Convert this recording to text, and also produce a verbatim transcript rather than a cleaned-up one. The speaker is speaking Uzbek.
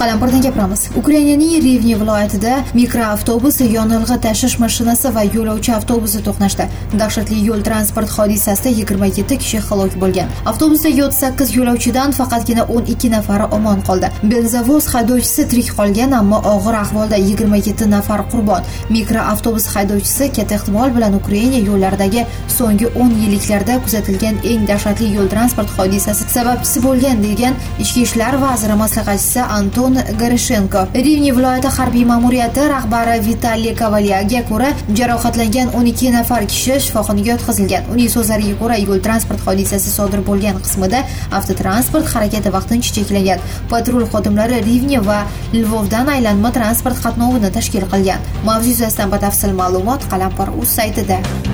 Qalampirdan gapiramiz. Ukrainaning Rivne viloyatida mikroavtobus, yonilg'i tashish mashinasi va yo'lovchi avtobusi to'qnashdi. Dahshatli yo'l transport hodisasida yigirma yetti kishi halok bo'lgan. Avtobusdagi o'ttiz sakkiz yo'lovchidan faqatgina o'n ikki nafari omon qoldi. Benzovoz haydovchisi tirik qolgan, ammo og'ir ahvolda yigirma yetti nafar qurbon. Mikroavtobus haydovchisi katta ehtimol bilan Ukraina yo'llaridagi so'nggi o'n yilliklarda kuzatilgan eng dahshatli yo'l transport hodisasi sababchisi bo'lgan, degan Ichki ishlar vaziri maslahatchisi Anton Garishenko. Rivne viloyati harbiy ma'muriyati rahbari Vitaliy Kovalyaga ko'ra, jarohatlangan o'n ikki nafar kishi shifoxonaga yotqizilgan. Uning so'zlariga ko'ra, yo'l transport hodisasi sodir bo'lgan qismida avtotransport harakati vaqtincha cheklangan. Patrul xodimlari Rivne va Lvovdan aylanma transport qatnovini tashkil qilgan. Mavzu yuzasidan batafsil ma'lumot Qalampir.uz saytida.